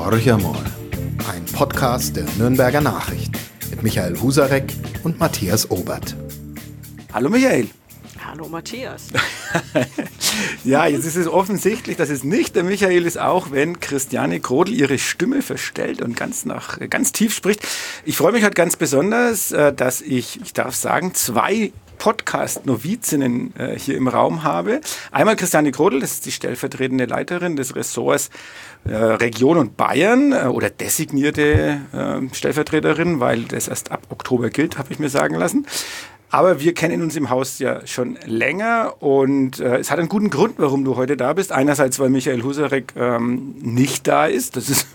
Horch einmal, ein Podcast der Nürnberger Nachrichten mit Michael Husarek und Matthias Obert. Hallo Michael. Hallo Matthias. Ja, jetzt ist es offensichtlich, dass es nicht der Michael ist, auch wenn Christiane Grodl ihre Stimme verstellt und ganz tief spricht. Ich freue mich heute ganz besonders, dass ich darf sagen, zwei Podcast-Novizinnen hier im Raum habe. Einmal Christiane Grodl, das ist die stellvertretende Leiterin des Ressorts Region und Bayern oder designierte Stellvertreterin, weil das erst ab Oktober gilt, habe ich mir sagen lassen. Aber wir kennen uns im Haus ja schon länger und es hat einen guten Grund, warum du heute da bist. Einerseits, weil Michael Husarek nicht da ist. Das ist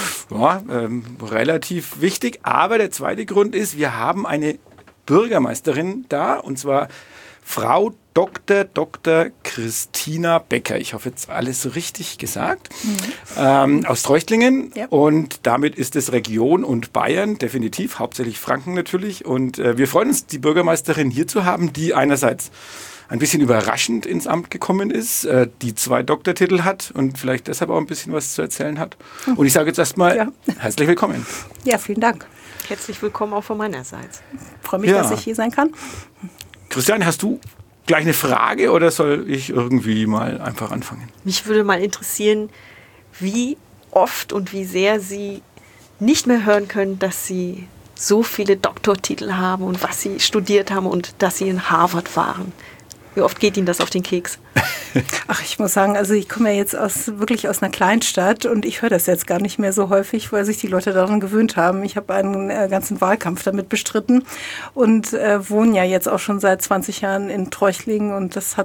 relativ wichtig. Aber der zweite Grund ist, wir haben eine Bürgermeisterin da, und zwar Frau Dr. Christina Becker. Ich hoffe, jetzt alles richtig gesagt. Aus Treuchtlingen. Ja. Und damit ist es Region und Bayern, definitiv, hauptsächlich Franken natürlich. Und wir freuen uns, die Bürgermeisterin hier zu haben, die einerseits ein bisschen überraschend ins Amt gekommen ist, die 2 Doktortitel hat und vielleicht deshalb auch ein bisschen was zu erzählen hat. Und ich sage jetzt erstmal herzlich willkommen. Ja, vielen Dank. Herzlich willkommen auch von meiner Seite. Ich freue mich, dass ich hier sein kann. Christiane, hast du gleich eine Frage oder soll ich irgendwie mal einfach anfangen? Mich würde mal interessieren, wie oft und wie sehr Sie nicht mehr hören können, dass Sie so viele Doktortitel haben und was Sie studiert haben und dass Sie in Harvard waren. Wie oft geht Ihnen das auf den Keks? Ach, ich muss sagen, also ich komme ja jetzt wirklich aus einer Kleinstadt und ich höre das jetzt gar nicht mehr so häufig, weil sich die Leute daran gewöhnt haben. Ich habe einen ganzen Wahlkampf damit bestritten und wohne ja jetzt auch schon seit 20 Jahren in Treuchtlingen und das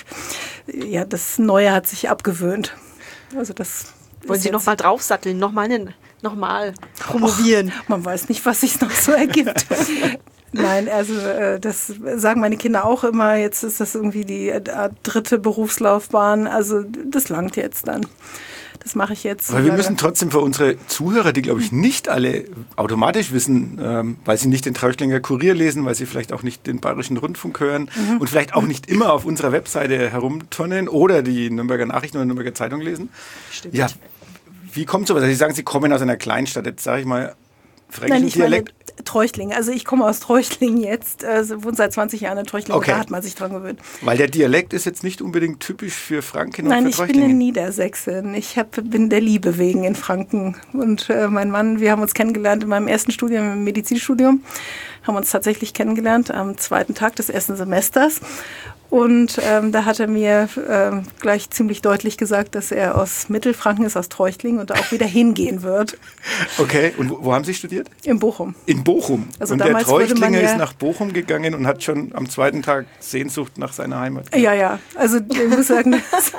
Neue hat sich abgewöhnt. Also das wollen Sie nochmal draufsatteln, nochmal promovieren? Och, man weiß nicht, was sich noch so ergibt. Nein, also das sagen meine Kinder auch immer, jetzt ist das irgendwie die 3. Berufslaufbahn, also das langt jetzt dann. Das mache ich jetzt. Aber wir müssen trotzdem für unsere Zuhörer, die glaube ich nicht alle automatisch wissen, weil sie nicht den Treuchtlinger Kurier lesen, weil sie vielleicht auch nicht den Bayerischen Rundfunk hören und vielleicht auch nicht immer auf unserer Webseite herumturnen oder die Nürnberger Nachrichten oder Nürnberger Zeitung lesen. Stimmt. Ja, wie kommt sowas? Also Sie sagen, Sie kommen aus einer Kleinstadt, jetzt sage ich mal fränkischen Dialekt. Treuchtlingen. Also ich komme aus Treuchtlingen jetzt, wohne seit 20 Jahren in Treuchtlingen, okay. Da hat man sich dran gewöhnt. Weil der Dialekt ist jetzt nicht unbedingt typisch für Franken und Nein, für Treuchtlingen. Nein, ich bin in Niedersächsen. Ich bin der Liebe wegen in Franken. Und mein Mann, wir haben uns kennengelernt in meinem ersten Studium, im Medizinstudium, haben uns tatsächlich kennengelernt am 2. Tag des ersten Semesters. Und da hat er mir gleich ziemlich deutlich gesagt, dass er aus Mittelfranken ist, aus Treuchtlingen und da auch wieder hingehen wird. Okay, und wo haben Sie studiert? In Bochum. In Bochum. Also und der Treuchtlinger ist nach Bochum gegangen und hat schon am 2. Tag Sehnsucht nach seiner Heimat. Ja. Also ich muss sagen,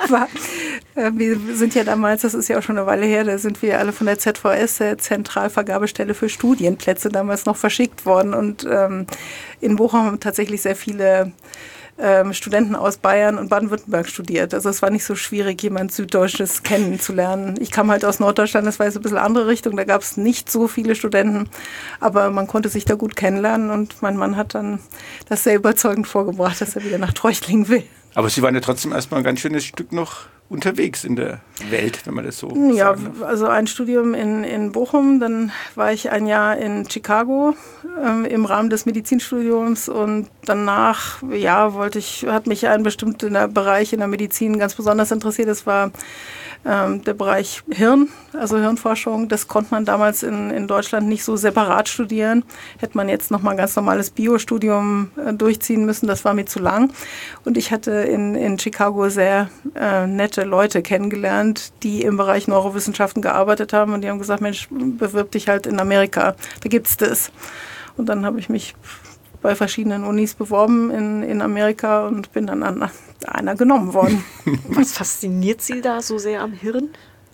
wir sind ja damals, das ist ja auch schon eine Weile her, da sind wir alle von der ZVS, der Zentralvergabestelle für Studienplätze, damals noch verschickt worden. Und in Bochum haben tatsächlich sehr viele Studenten aus Bayern und Baden-Württemberg studiert. Also es war nicht so schwierig, jemand Süddeutsches kennenzulernen. Ich kam halt aus Norddeutschland, das war jetzt ein bisschen andere Richtung, da gab es nicht so viele Studenten, aber man konnte sich da gut kennenlernen und mein Mann hat dann das sehr überzeugend vorgebracht, dass er wieder nach Treuchtlingen will. Aber Sie waren ja trotzdem erstmal ein ganz schönes Stück noch unterwegs in der Welt, wenn man das so ja, sagen darf. Also ein Studium in Bochum, dann war ich ein Jahr in Chicago im Rahmen des Medizinstudiums und danach hat mich ein bestimmter Bereich in der Medizin ganz besonders interessiert. Das war der Bereich Hirn, also Hirnforschung. Das konnte man damals in Deutschland nicht so separat studieren. Hätte man jetzt nochmal ein ganz normales Biostudium durchziehen müssen, das war mir zu lang. Und ich hatte in Chicago sehr nette Leute kennengelernt, die im Bereich Neurowissenschaften gearbeitet haben und die haben gesagt, Mensch, bewirb dich halt in Amerika, da gibt's das. Und dann habe ich mich bei verschiedenen Unis beworben in Amerika und bin dann an einer genommen worden. Was fasziniert Sie da so sehr am Hirn?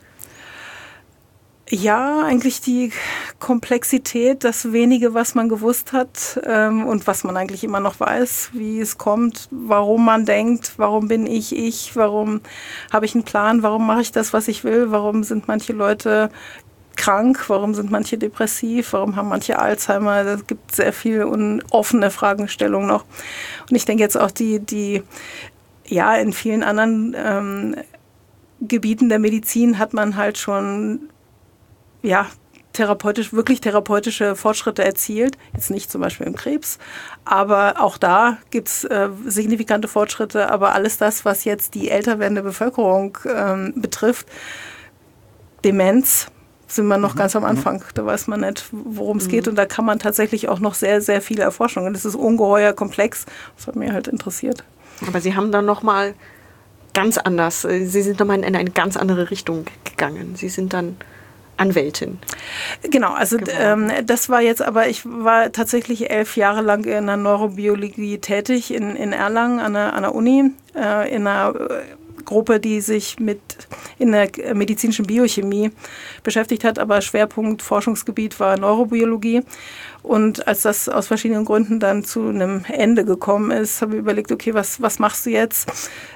Ja, eigentlich die Komplexität, das Wenige, was man gewusst hat und was man eigentlich immer noch weiß, wie es kommt, warum man denkt, warum bin ich, warum habe ich einen Plan, warum mache ich das, was ich will, warum sind manche Leute krank, warum sind manche depressiv, warum haben manche Alzheimer, es gibt sehr viele offene Fragestellungen noch. Und ich denke jetzt auch die in vielen anderen Gebieten der Medizin hat man halt schon wirklich therapeutische Fortschritte erzielt. Jetzt nicht zum Beispiel im Krebs, aber auch da gibt es signifikante Fortschritte. Aber alles das, was jetzt die älter werdende Bevölkerung betrifft, Demenz, sind wir noch ganz am Anfang. Da weiß man nicht, worum es geht. Und da kann man tatsächlich auch noch sehr, sehr viel erforschen. Und das ist ungeheuer komplex. Das hat mich halt interessiert. Aber Sie haben dann nochmal ganz anders, Sie sind nochmal in eine ganz andere Richtung gegangen. Sie sind dann Anwältin. Genau, also das war jetzt, aber ich war tatsächlich 11 Jahre lang in der Neurobiologie tätig in Erlangen an der Uni, in einer Gruppe, die sich in der medizinischen Biochemie beschäftigt hat, aber Schwerpunkt, Forschungsgebiet war Neurobiologie. Und als das aus verschiedenen Gründen dann zu einem Ende gekommen ist, habe ich überlegt, okay, was machst du jetzt?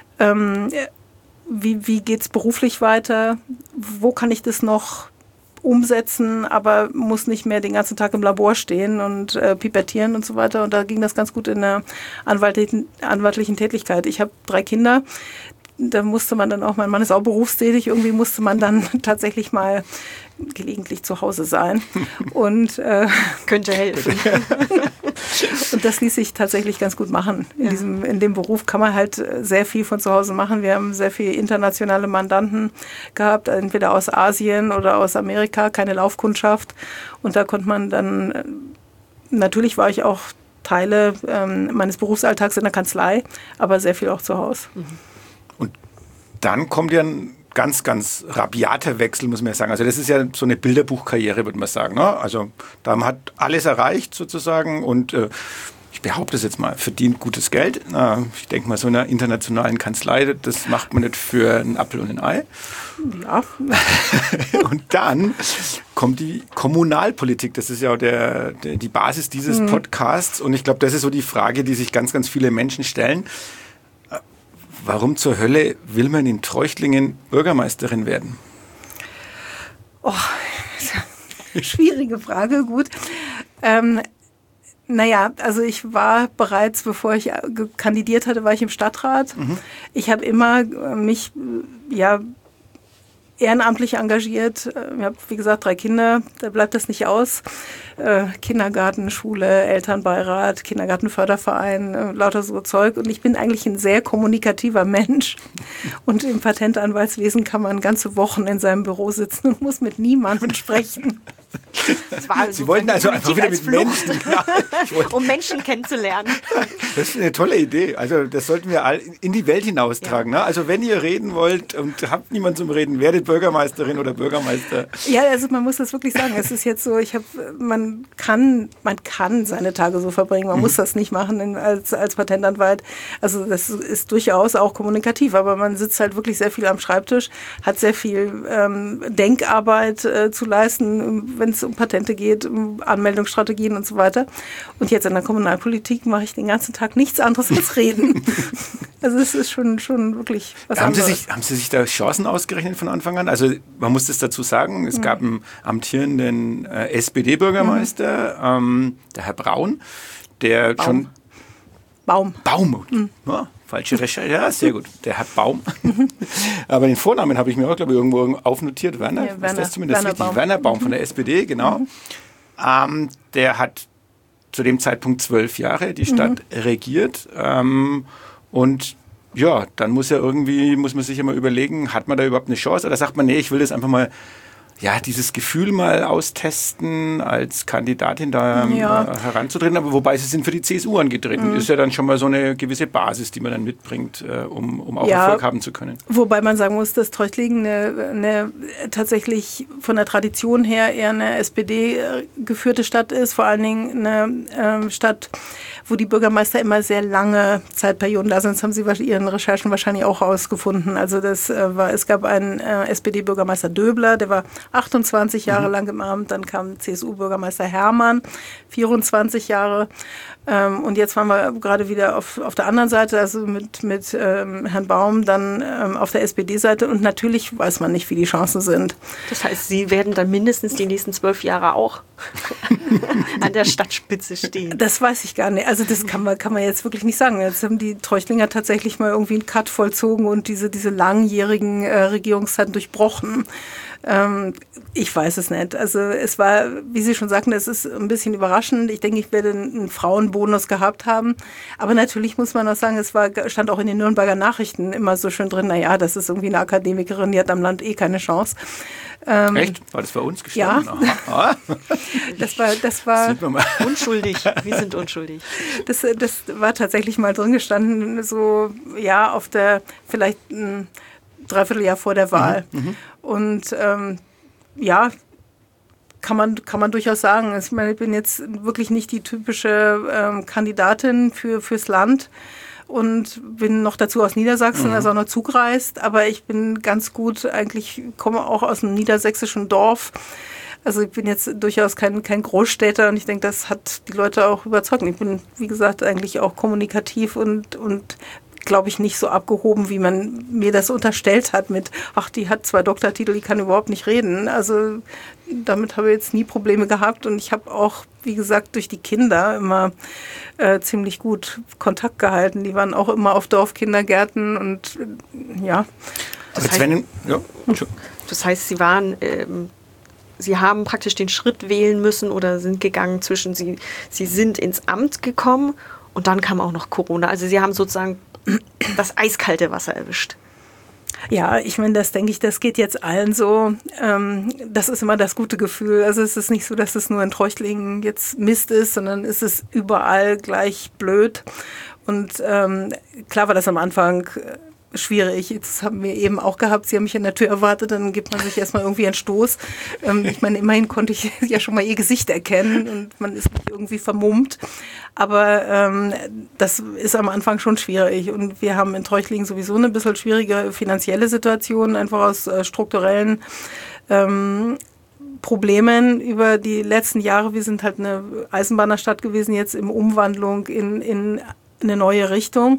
Wie geht es beruflich weiter? Wo kann ich das noch umsetzen, aber muss nicht mehr den ganzen Tag im Labor stehen und pipettieren und so weiter. Und da ging das ganz gut in der anwaltlichen Tätigkeit. Ich habe 3 Kinder. Da musste man dann auch, mein Mann ist auch berufstätig, irgendwie musste man dann tatsächlich mal gelegentlich zu Hause sein. Und könnte helfen. Und das ließ sich tatsächlich ganz gut machen. In dem Beruf kann man halt sehr viel von zu Hause machen. Wir haben sehr viele internationale Mandanten gehabt, entweder aus Asien oder aus Amerika, keine Laufkundschaft. Und da konnte man dann, natürlich war ich auch Teile meines Berufsalltags in der Kanzlei, aber sehr viel auch zu Hause. Und dann kommt ja ein ganz, ganz rabiater Wechsel, muss man ja sagen. Also das ist ja so eine Bilderbuchkarriere, würde man sagen. Ne? Also da hat alles erreicht sozusagen und ich behaupte es jetzt mal, verdient gutes Geld. Ich denke mal, so einer internationalen Kanzlei, das macht man nicht für einen Apfel und ein Ei. Ja. Und dann kommt die Kommunalpolitik. Das ist ja auch die Basis dieses Podcasts. Und ich glaube, das ist so die Frage, die sich ganz, ganz viele Menschen stellen. Warum zur Hölle will man in Treuchtlingen Bürgermeisterin werden? Oh, schwierige Frage, gut. Naja, also ich war bereits, bevor ich kandidiert hatte, war ich im Stadtrat. Ich habe immer mich ehrenamtlich engagiert. Ich habe, wie gesagt, 3 Kinder, da bleibt das nicht aus. Kindergarten, Schule, Elternbeirat, Kindergartenförderverein, lauter so Zeug. Und ich bin eigentlich ein sehr kommunikativer Mensch. Und im Patentanwaltswesen kann man ganze Wochen in seinem Büro sitzen und muss mit niemandem sprechen. Das war Sie wollten also einfach wieder mit Menschen. Ja, um Menschen kennenzulernen. Das ist eine tolle Idee. Also das sollten wir all in die Welt hinaustragen. Ja. Ne? Also wenn ihr reden wollt und habt niemanden zum Reden, werdet Bürgermeisterin oder Bürgermeister. Ja, also man muss das wirklich sagen. Es ist jetzt so, man kann seine Tage so verbringen. Man muss das nicht machen als Patentanwalt. Also das ist durchaus auch kommunikativ, aber man sitzt halt wirklich sehr viel am Schreibtisch, hat sehr viel Denkarbeit zu leisten, wenn es um Patente geht, um Anmeldungsstrategien und so weiter. Und jetzt in der Kommunalpolitik mache ich den ganzen Tag nichts anderes als reden. Also es ist schon wirklich was anderes. Haben Sie sich da Chancen ausgerechnet von Anfang an? Also man muss das dazu sagen, es gab einen amtierenden SPD-Bürgermeister, der Herr Braun, der schon... Baum. Ja, falsche Recherche, ja, sehr gut. Der Herr Baum. Aber den Vornamen habe ich mir auch, glaube ich, irgendwo aufnotiert. Werner, ja, ist das zumindest Werner richtig? Baum. Werner Baum von der SPD, genau. Der hat zu dem Zeitpunkt 12 Jahre die Stadt regiert. Und ja, dann muss man sich immer überlegen, hat man da überhaupt eine Chance? Oder sagt man, nee, ich will das einfach mal, dieses Gefühl mal austesten, als Kandidatin da heranzutreten. Aber wobei sie sind für die CSU angetreten. Ist ja dann schon mal so eine gewisse Basis, die man dann mitbringt, um auch Erfolg haben zu können. Wobei man sagen muss, dass Treuchtlingen eine tatsächlich von der Tradition her eher eine SPD geführte Stadt ist. Vor allen Dingen eine Stadt, wo die Bürgermeister immer sehr lange Zeitperioden da sind. Das haben Sie Ihren Recherchen wahrscheinlich auch rausgefunden. Also es gab einen SPD-Bürgermeister Döbler, der war 28 Jahre lang im Amt. Dann kam CSU-Bürgermeister Hermann, 24 Jahre. Und jetzt waren wir gerade wieder auf der anderen Seite, also mit Herrn Baum, dann auf der SPD-Seite. Und natürlich weiß man nicht, wie die Chancen sind. Das heißt, Sie werden dann mindestens die nächsten 12 Jahre auch an der Stadtspitze stehen. Das weiß ich gar nicht. Also das kann man jetzt wirklich nicht sagen. Jetzt haben die Treuchtlinger tatsächlich mal irgendwie einen Cut vollzogen und diese langjährigen Regierungszeiten durchbrochen. Ich weiß es nicht. Also es war, wie Sie schon sagten, es ist ein bisschen überraschend. Ich denke, ich werde einen Frauenbonus gehabt haben. Aber natürlich muss man auch sagen, stand auch in den Nürnberger Nachrichten immer so schön drin, naja, das ist irgendwie eine Akademikerin, die hat am Land keine Chance. Echt? War das bei uns gestanden? Ja. Aha. Das war Sieht man mal. Unschuldig, wir sind unschuldig. Das war tatsächlich mal drin gestanden, so ja, auf der vielleicht ein Dreivierteljahr vor der Wahl. Und ja, kann man durchaus sagen. Ich meine, ich bin jetzt wirklich nicht die typische Kandidatin fürs Land und bin noch dazu aus Niedersachsen, also auch noch zugereist. Aber ich bin ganz gut, eigentlich komme auch aus einem niedersächsischen Dorf. Also ich bin jetzt durchaus kein Großstädter und ich denke, das hat die Leute auch überzeugt. Ich bin, wie gesagt, eigentlich auch kommunikativ und glaube ich, nicht so abgehoben, wie man mir das unterstellt hat mit, ach, die hat 2 Doktortitel, die kann überhaupt nicht reden. Also damit habe ich jetzt nie Probleme gehabt und ich habe auch, wie gesagt, durch die Kinder immer ziemlich gut Kontakt gehalten. Die waren auch immer auf Dorfkindergärten und ja. Das heißt, Sie waren... Sie haben praktisch den Schritt wählen müssen oder sind gegangen zwischen, Sie sind ins Amt gekommen und dann kam auch noch Corona. Also Sie haben sozusagen das eiskalte Wasser erwischt. Ja, ich meine, das denke ich, das geht jetzt allen so. Das ist immer das gute Gefühl. Also es ist nicht so, dass es nur in Treuchtlingen jetzt Mist ist, sondern es ist überall gleich blöd. Und klar war das am Anfang schwierig. Das haben wir eben auch gehabt. Sie haben mich an der Tür erwartet, dann gibt man sich erstmal irgendwie einen Stoß. Ich meine, immerhin konnte ich ja schon mal ihr Gesicht erkennen und man ist nicht irgendwie vermummt. Aber das ist am Anfang schon schwierig. Und wir haben in Treuchtlingen sowieso eine bisschen schwierige finanzielle Situation, einfach aus strukturellen Problemen über die letzten Jahre. Wir sind halt eine Eisenbahnerstadt gewesen, jetzt in Umwandlung in eine neue Richtung.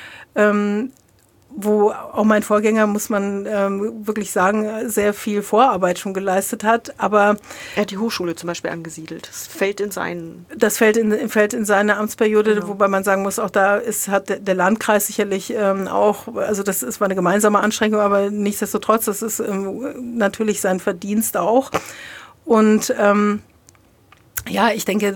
Wo auch mein Vorgänger, muss man wirklich sagen, sehr viel Vorarbeit schon geleistet hat. Aber er hat die Hochschule zum Beispiel angesiedelt. Das fällt in seine Amtsperiode, genau. Wobei man sagen muss, auch da hat der Landkreis sicherlich auch, also das war eine gemeinsame Anstrengung, aber nichtsdestotrotz, das ist natürlich sein Verdienst auch. Und ja, ich denke,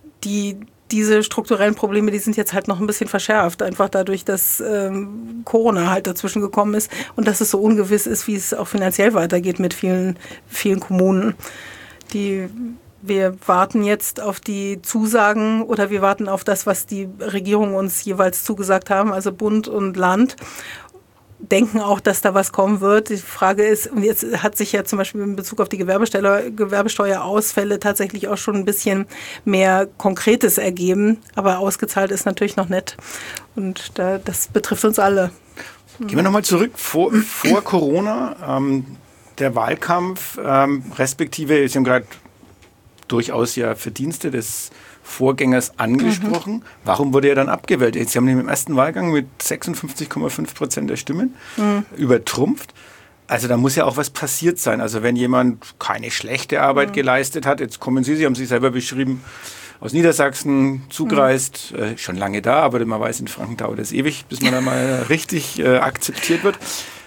diese strukturellen Probleme, die sind jetzt halt noch ein bisschen verschärft, einfach dadurch, dass Corona halt dazwischen gekommen ist und dass es so ungewiss ist, wie es auch finanziell weitergeht mit vielen, vielen Kommunen. Wir warten jetzt auf die Zusagen oder wir warten auf das, was die Regierungen uns jeweils zugesagt haben, also Bund und Land. Denken auch, dass da was kommen wird. Die Frage ist, und jetzt hat sich ja zum Beispiel in Bezug auf die Gewerbesteuerausfälle tatsächlich auch schon ein bisschen mehr Konkretes ergeben, aber ausgezahlt ist natürlich noch nicht. Und das betrifft uns alle. Gehen wir nochmal zurück vor Corona, der Wahlkampf, respektive, Sie haben gerade durchaus ja Verdienste des Vorgängers angesprochen. Warum wurde er dann abgewählt? Sie haben ihn im ersten Wahlgang mit 56,5% der Stimmen übertrumpft. Also da muss ja auch was passiert sein. Also wenn jemand keine schlechte Arbeit geleistet hat, jetzt kommen Sie haben sich selber beschrieben, aus Niedersachsen zugereist, schon lange da, aber man weiß, in Franken dauert es ewig, bis man da mal richtig akzeptiert wird.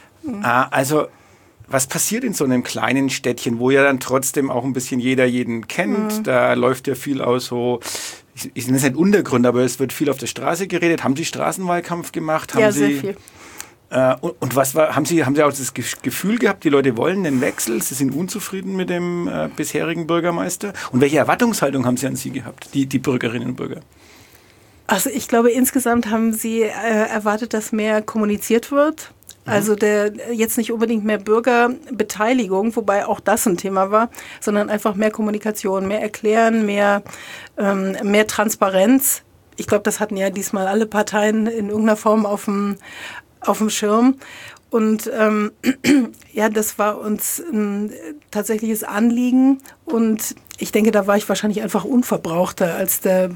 Also was passiert in so einem kleinen Städtchen, wo ja dann trotzdem auch ein bisschen jeder jeden kennt? Da läuft ja viel aus so, ich nenne es nicht Untergrund, aber es wird viel auf der Straße geredet. Haben Sie Straßenwahlkampf gemacht? Ja, sehr viel. Und was war, haben Sie auch das Gefühl gehabt, die Leute wollen den Wechsel, sie sind unzufrieden mit dem bisherigen Bürgermeister? Und welche Erwartungshaltung haben Sie an Sie gehabt, die Bürgerinnen und Bürger? Also ich glaube, insgesamt haben sie erwartet, dass mehr kommuniziert wird. Also jetzt nicht unbedingt mehr Bürgerbeteiligung, wobei auch das ein Thema war, sondern einfach mehr Kommunikation, mehr Erklären, mehr Transparenz. Ich glaube, das hatten ja diesmal alle Parteien in irgendeiner Form auf dem Schirm. Und ja, das war uns ein tatsächliches Anliegen. Und ich denke, da war ich wahrscheinlich einfach unverbrauchter als der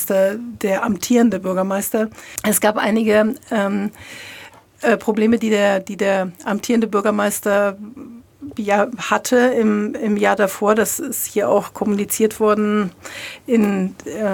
amtierende Bürgermeister. Es gab einige Probleme, die der amtierende Bürgermeister ja hatte im Jahr davor. Das ist hier auch kommuniziert worden in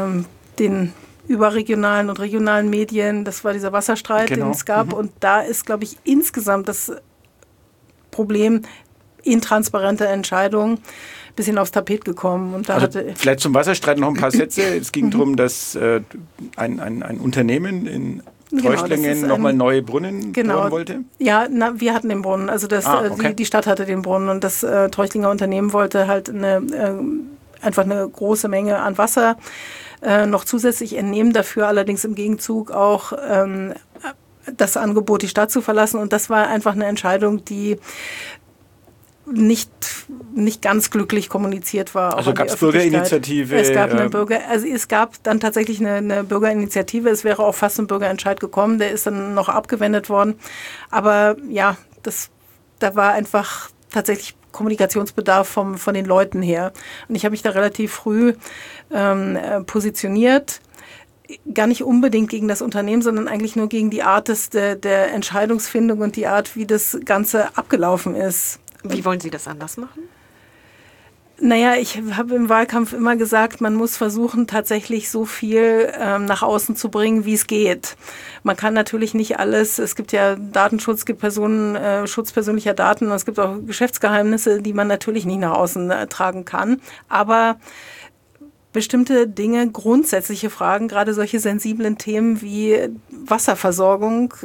den überregionalen und regionalen Medien. Das war dieser Wasserstreit, den es gab. Und da ist, glaube ich, insgesamt das Problem intransparente Entscheidung ein bisschen aufs Tapet gekommen. Und da also vielleicht zum Wasserstreit noch ein paar Sätze. Es ging darum, dass ein Unternehmen in Treuchtlingen nochmal neue Brunnen bohren wollte? Ja, wir hatten den Brunnen. Also die Stadt hatte den Brunnen und das Treuchtlinger Unternehmen wollte halt einfach eine große Menge an Wasser noch zusätzlich entnehmen, dafür allerdings im Gegenzug auch das Angebot, die Stadt zu verlassen. Und das war einfach eine Entscheidung, die nicht ganz glücklich kommuniziert war. Also gab es Bürgerinitiative? Es gab dann tatsächlich eine Bürgerinitiative. Es wäre auch fast ein Bürgerentscheid gekommen. Der ist dann noch abgewendet worden. Aber ja, da war einfach tatsächlich Kommunikationsbedarf von den Leuten her. Und ich habe mich da relativ früh positioniert. Gar nicht unbedingt gegen das Unternehmen, sondern eigentlich nur gegen die Art der Entscheidungsfindung und die Art, wie das Ganze abgelaufen ist. Wie wollen Sie das anders machen? Naja, ich habe im Wahlkampf immer gesagt, man muss versuchen, tatsächlich so viel nach außen zu bringen, wie es geht. Man kann natürlich nicht alles, es gibt ja Datenschutz, es gibt Schutz persönlicher Daten, es gibt auch Geschäftsgeheimnisse, die man natürlich nicht nach außen tragen kann. Aber bestimmte Dinge, grundsätzliche Fragen, gerade solche sensiblen Themen wie Wasserversorgung,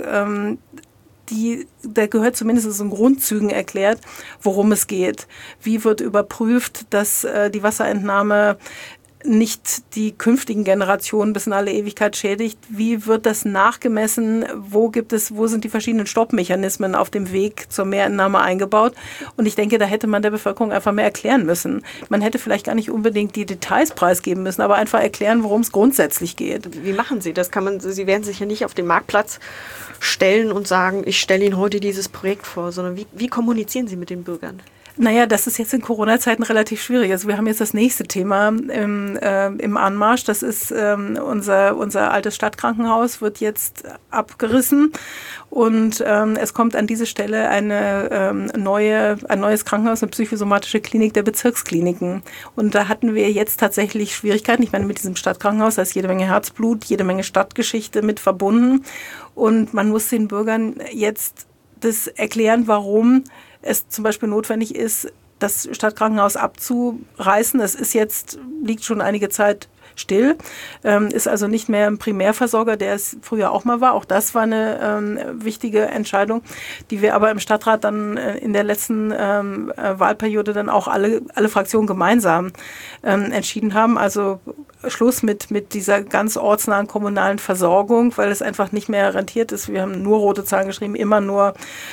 da gehört zumindest in Grundzügen erklärt, worum es geht. Wie wird überprüft, dass die Wasserentnahme nicht die künftigen Generationen bis in alle Ewigkeit schädigt? Wie wird das nachgemessen? Wo sind die verschiedenen Stoppmechanismen auf dem Weg zur Mehrentnahme eingebaut? Und ich denke, da hätte man der Bevölkerung einfach mehr erklären müssen. Man hätte vielleicht gar nicht unbedingt die Details preisgeben müssen, aber einfach erklären, worum es grundsätzlich geht. Wie machen Sie das? Sie werden sich ja nicht auf den Marktplatz stellen und sagen, ich stelle Ihnen heute dieses Projekt vor, sondern wie kommunizieren Sie mit den Bürgern? Naja, das ist jetzt in Corona-Zeiten relativ schwierig. Also wir haben jetzt das nächste Thema im Anmarsch. Das ist unser altes Stadtkrankenhaus wird jetzt abgerissen und es kommt an diese Stelle ein neues Krankenhaus, eine psychosomatische Klinik der Bezirkskliniken. Und da hatten wir jetzt tatsächlich Schwierigkeiten. Ich meine, mit diesem Stadtkrankenhaus, da ist jede Menge Herzblut, jede Menge Stadtgeschichte mit verbunden. Und man muss den Bürgern jetzt das erklären, warum es zum Beispiel notwendig ist, das Stadtkrankenhaus abzureißen. Es liegt schon einige Zeit still, ist also nicht mehr ein Primärversorger, der es früher auch mal war. Auch das war eine wichtige Entscheidung, die wir aber im Stadtrat dann in der letzten Wahlperiode dann auch alle Fraktionen gemeinsam entschieden haben. Also Schluss mit dieser ganz ortsnahen kommunalen Versorgung, weil es einfach nicht mehr rentiert ist. Wir haben nur rote Zahlen geschrieben, immer nur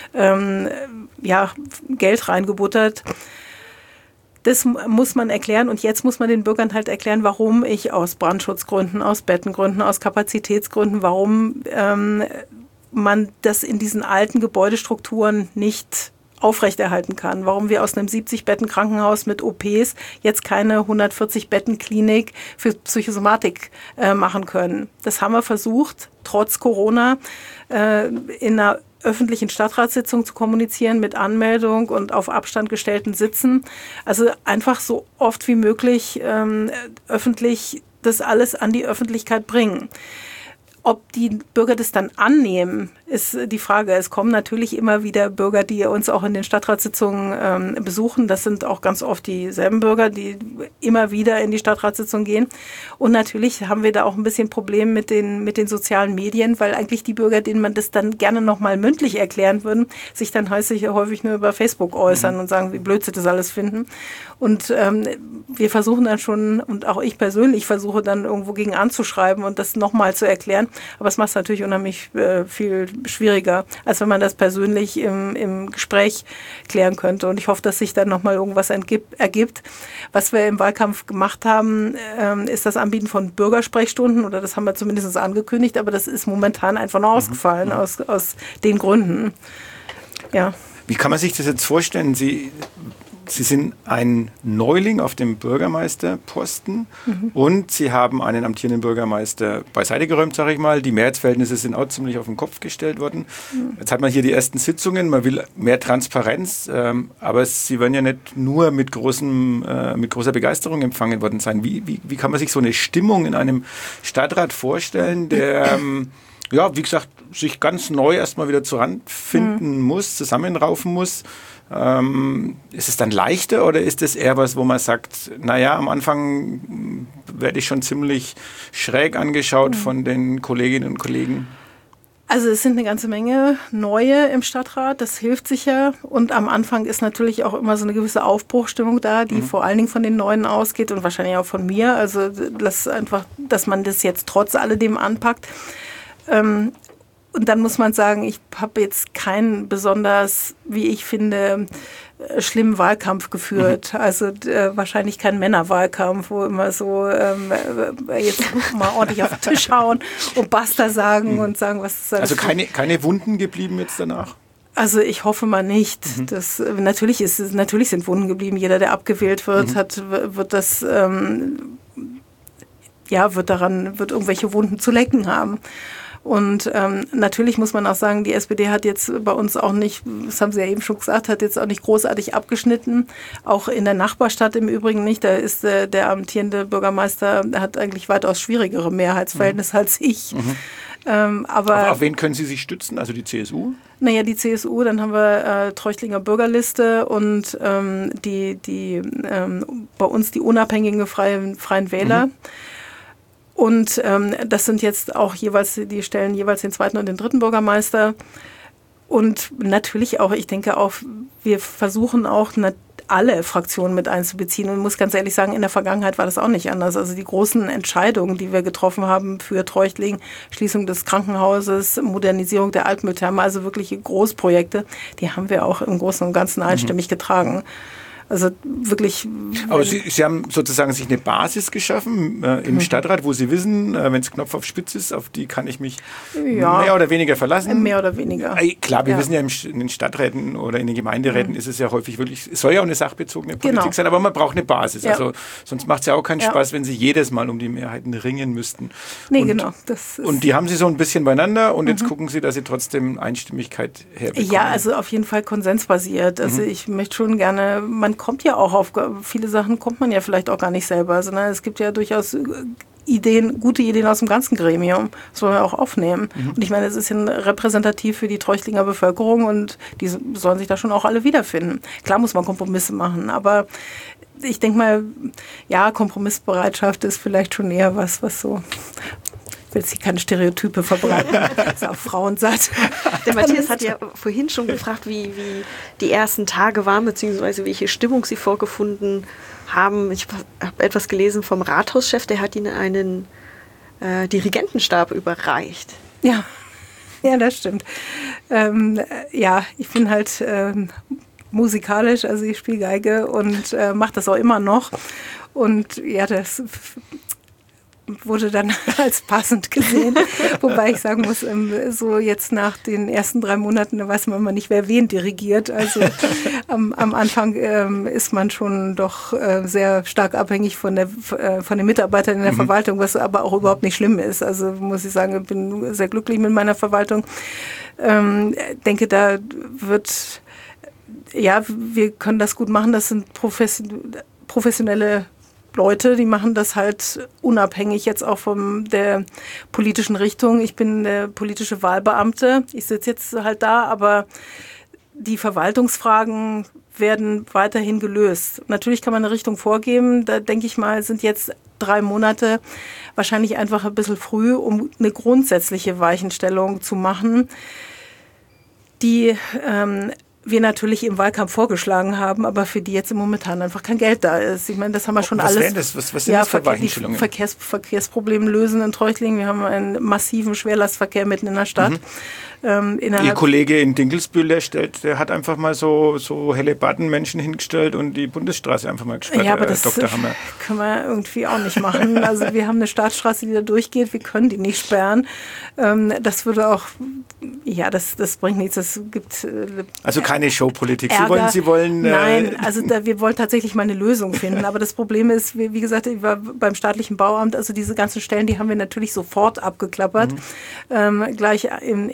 Geld reingebuttert. Das muss man erklären und jetzt muss man den Bürgern halt erklären, warum ich aus Brandschutzgründen, aus Bettengründen, aus Kapazitätsgründen, warum man das in diesen alten Gebäudestrukturen nicht aufrechterhalten kann, warum wir aus einem 70-Betten-Krankenhaus mit OPs jetzt keine 140-Betten-Klinik für Psychosomatik machen können. Das haben wir versucht, trotz Corona, in einer öffentlichen Stadtratssitzung zu kommunizieren mit Anmeldung und auf Abstand gestellten Sitzen. Also einfach so oft wie möglich öffentlich das alles an die Öffentlichkeit bringen. Ob die Bürger das dann annehmen, ist die Frage. Es kommen natürlich immer wieder Bürger, die uns auch in den Stadtratssitzungen besuchen. Das sind auch ganz oft dieselben Bürger, die immer wieder in die Stadtratssitzung gehen. Und natürlich haben wir da auch ein bisschen Problem mit den sozialen Medien, weil eigentlich die Bürger, denen man das dann gerne nochmal mündlich erklären würden, sich dann häufig nur über Facebook äußern und sagen, wie blöd sie das alles finden. Und wir versuchen dann schon, und auch ich persönlich versuche dann irgendwo gegen anzuschreiben und das nochmal zu erklären. Aber es macht es natürlich unheimlich viel schwieriger, als wenn man das persönlich im Gespräch klären könnte. Und ich hoffe, dass sich dann nochmal irgendwas ergibt. Was wir im Wahlkampf gemacht haben, ist das Anbieten von Bürgersprechstunden, oder das haben wir zumindest angekündigt, aber das ist momentan einfach noch ausgefallen aus den Gründen. Ja. Wie kann man sich das jetzt vorstellen? Sie sind ein Neuling auf dem Bürgermeisterposten und Sie haben einen amtierenden Bürgermeister beiseite geräumt, sage ich mal. Die Mehrheitsverhältnisse sind auch ziemlich auf den Kopf gestellt worden. Jetzt hat man hier die ersten Sitzungen, man will mehr Transparenz, aber Sie werden ja nicht nur mit großer Begeisterung empfangen worden sein. Wie kann man sich so eine Stimmung in einem Stadtrat vorstellen, der wie gesagt, sich ganz neu erstmal wieder zusammenfinden muss, zusammenraufen muss? Ist es dann leichter oder ist es eher was, wo man sagt, naja, am Anfang werde ich schon ziemlich schräg angeschaut von den Kolleginnen und Kollegen? Also es sind eine ganze Menge Neue im Stadtrat, das hilft sicher. Und am Anfang ist natürlich auch immer so eine gewisse Aufbruchstimmung da, die vor allen Dingen von den Neuen ausgeht und wahrscheinlich auch von mir. Also das einfach, dass man das jetzt trotz alledem anpackt. Und dann muss man sagen, ich habe jetzt keinen besonders, wie ich finde, schlimmen Wahlkampf geführt. Also wahrscheinlich kein Männerwahlkampf, wo immer so jetzt mal ordentlich auf den Tisch hauen und Basta sagen und sagen, was ist das. Also keine Wunden geblieben jetzt danach? Also ich hoffe mal nicht. Das, natürlich sind Wunden geblieben. Jeder, der abgewählt wird, wird irgendwelche Wunden zu lecken haben. Und natürlich muss man auch sagen, die SPD hat jetzt bei uns auch nicht, das haben Sie ja eben schon gesagt, hat jetzt auch nicht großartig abgeschnitten. Auch in der Nachbarstadt im Übrigen nicht. Da ist der amtierende Bürgermeister, hat eigentlich weitaus schwierigere Mehrheitsverhältnisse als ich. Aber auf wen können Sie sich stützen? Also die CSU? Naja, die CSU, dann haben wir Treuchtlinger Bürgerliste und bei uns die unabhängigen Freien Wähler. Und das sind jetzt auch die stellen jeweils den zweiten und den dritten Bürgermeister. Und natürlich auch, ich denke auch, wir versuchen auch alle Fraktionen mit einzubeziehen. Und muss ganz ehrlich sagen, in der Vergangenheit war das auch nicht anders. Also die großen Entscheidungen, die wir getroffen haben für Treuchtling, Schließung des Krankenhauses, Modernisierung der Altmülltherme, also wirkliche Großprojekte, die haben wir auch im Großen und Ganzen einstimmig getragen. Also wirklich. Aber Sie haben sozusagen sich eine Basis geschaffen im Stadtrat, wo Sie wissen, wenn es Knopf auf Spitz ist, auf die kann ich mich mehr oder weniger verlassen. Mehr oder weniger. Klar, wir wissen ja, in den Stadträten oder in den Gemeinderäten ist es ja häufig wirklich, es soll ja auch eine sachbezogene Politik sein, aber man braucht eine Basis. Ja. Also sonst macht es ja auch keinen Spaß, wenn Sie jedes Mal um die Mehrheiten ringen müssten. Nee, genau. Und die haben Sie so ein bisschen beieinander und jetzt gucken Sie, dass Sie trotzdem Einstimmigkeit herbekommen. Ja, also auf jeden Fall konsensbasiert. Also ich möchte schon gerne, man kommt ja auch auf viele Sachen, kommt man ja vielleicht auch gar nicht selber, sondern es gibt ja durchaus gute Ideen aus dem ganzen Gremium. Das wollen wir auch aufnehmen. Und ich meine, es ist ja repräsentativ für die Treuchtlinger Bevölkerung und die sollen sich da schon auch alle wiederfinden. Klar muss man Kompromisse machen, aber ich denke mal, ja, Kompromissbereitschaft ist vielleicht schon eher was so... Ich will jetzt hier keine Stereotype verbreiten, das ist auch frauensatt. Der Matthias hat ja vorhin schon gefragt, wie die ersten Tage waren, beziehungsweise welche Stimmung Sie vorgefunden haben. Ich habe etwas gelesen vom Rathauschef, der hat Ihnen einen Dirigentenstab überreicht. Ja, das stimmt. Ich bin halt musikalisch, also ich spiele Geige und mache das auch immer noch. Und ja, das wurde dann als passend gesehen. Wobei ich sagen muss, so jetzt nach den ersten 3 Monaten, da weiß man immer nicht, wer wen dirigiert. Also am Anfang ist man schon doch sehr stark abhängig von den Mitarbeitern in der Verwaltung, was aber auch überhaupt nicht schlimm ist. Also muss ich sagen, ich bin sehr glücklich mit meiner Verwaltung. Denke, da wir können das gut machen. Das sind professionelle Leute, die machen das halt unabhängig jetzt auch von der politischen Richtung. Ich bin der politische Wahlbeamte. Ich sitze jetzt halt da, aber die Verwaltungsfragen werden weiterhin gelöst. Natürlich kann man eine Richtung vorgeben. Da denke ich mal, sind jetzt 3 Monate wahrscheinlich einfach ein bisschen früh, um eine grundsätzliche Weichenstellung zu machen, die wir natürlich im Wahlkampf vorgeschlagen haben, aber für die jetzt im Momentan einfach kein Geld da ist. Ich meine, das haben wir schon alles. Was sind das für Weichenstellungen? Verkehrsprobleme lösen in Treuchtlingen. Wir haben einen massiven Schwerlastverkehr mitten in der Stadt. Ihr Kollege in Dinkelsbühl, der hat einfach mal so Hellebarden Menschen hingestellt und die Bundesstraße einfach mal gesperrt. Ja, aber das können wir irgendwie auch nicht machen. Also wir haben eine Staatsstraße, die da durchgeht. Wir können die nicht sperren. Das würde auch, das bringt nichts. Das gibt also keine Showpolitik. Ärger. Sie wollen Nein, also wir wollen tatsächlich mal eine Lösung finden. Aber das Problem ist, wie gesagt, ich war beim staatlichen Bauamt, also diese ganzen Stellen, die haben wir natürlich sofort abgeklappert. Gleich innerhalb der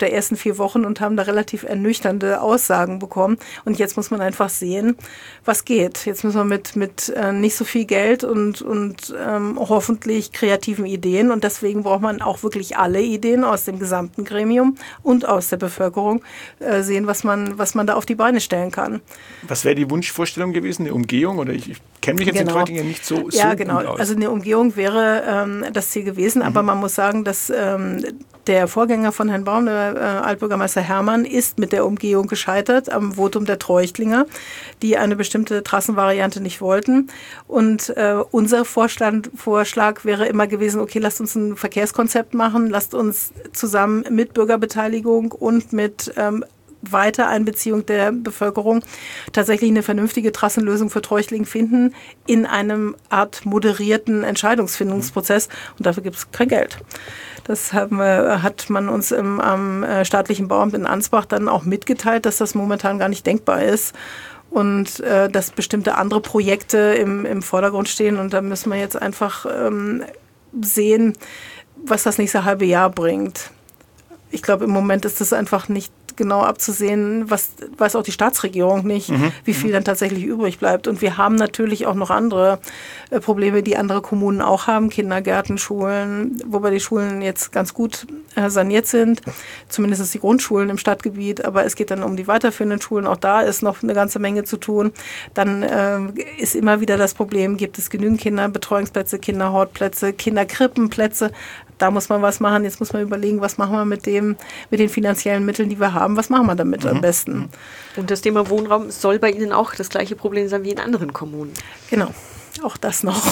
ersten 4 Wochen und haben da relativ ernüchternde Aussagen bekommen. Und jetzt muss man einfach sehen, was geht. Jetzt müssen wir mit nicht so viel Geld und hoffentlich kreativen Ideen, und deswegen braucht man auch wirklich alle Ideen aus dem gesamten Gremium und aus der Bevölkerung sehen, was man da auf die Beine stellen kann. Was wäre die Wunschvorstellung gewesen, eine Umgehung? Oder ich kenne mich jetzt in Treuchtlingen nicht so gut aus. Also eine Umgehung wäre das Ziel gewesen, aber man muss sagen, dass der Vorgänger von Herrn Baum, der Altbürgermeister Hermann, ist mit der Umgehung gescheitert am Votum der Treuchtlinger, die eine bestimmte Trassenvariante nicht wollten. Und unser Vorschlag wäre immer gewesen, okay, lasst uns ein Verkehrskonzept machen, lasst uns zusammen mit Bürgerbeteiligung und mit Weitereinbeziehung der Bevölkerung tatsächlich eine vernünftige Trassenlösung für Treuchtlingen finden in einem Art moderierten Entscheidungsfindungsprozess, und dafür gibt es kein Geld. Das hat man uns am staatlichen Bauamt in Ansbach dann auch mitgeteilt, dass das momentan gar nicht denkbar ist und dass bestimmte andere Projekte im Vordergrund stehen, und da müssen wir jetzt einfach sehen, was das nächste halbe Jahr bringt. Ich glaube, im Moment ist das einfach nicht genau abzusehen, weiß auch die Staatsregierung nicht, wie viel dann tatsächlich übrig bleibt. Und wir haben natürlich auch noch andere Probleme, die andere Kommunen auch haben, Kindergärten, Schulen, wobei die Schulen jetzt ganz gut saniert sind, zumindest die Grundschulen im Stadtgebiet, aber es geht dann um die weiterführenden Schulen, auch da ist noch eine ganze Menge zu tun. Dann ist immer wieder das Problem, gibt es genügend Kinderbetreuungsplätze, Kinderhortplätze, Kinderkrippenplätze. Da muss man was machen. Jetzt muss man überlegen, was machen wir mit den finanziellen Mitteln, die wir haben. Was machen wir damit am besten? Und das Thema Wohnraum soll bei Ihnen auch das gleiche Problem sein wie in anderen Kommunen. Genau. Auch das noch.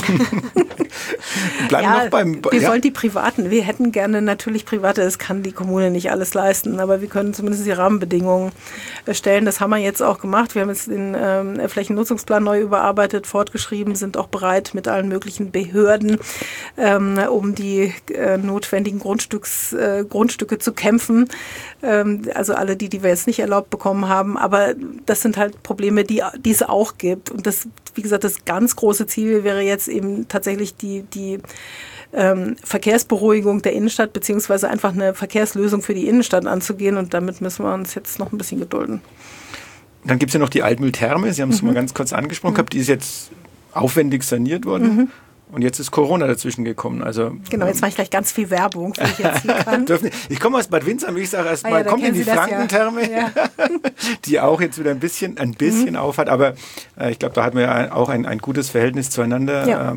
Wir wollen die Privaten. Wir hätten gerne natürlich Private. Das kann die Kommune nicht alles leisten. Aber wir können zumindest die Rahmenbedingungen stellen. Das haben wir jetzt auch gemacht. Wir haben jetzt den Flächennutzungsplan neu überarbeitet, fortgeschrieben, sind auch bereit mit allen möglichen Behörden, um die notwendigen Grundstücke zu kämpfen. Also alle die wir jetzt nicht erlaubt bekommen haben. Aber das sind halt Probleme, die es auch gibt. Und das, wie gesagt, das ganz große Ziel wäre jetzt eben tatsächlich die Verkehrsberuhigung der Innenstadt, beziehungsweise einfach eine Verkehrslösung für die Innenstadt anzugehen, und damit müssen wir uns jetzt noch ein bisschen gedulden. Dann gibt es ja noch die Altmühltherme, Sie haben es mal ganz kurz angesprochen gehabt, die ist jetzt aufwendig saniert worden. Und jetzt ist Corona dazwischen gekommen. Also, genau, jetzt mache ich gleich ganz viel Werbung, wie ich jetzt hier kann. Ich komme aus Bad Windsheim, ich sage erst mal, kommt in die Frankentherme, die auch jetzt wieder ein bisschen aufhat. Aber ich glaube, da hatten wir ja auch ein gutes Verhältnis zueinander. Ja.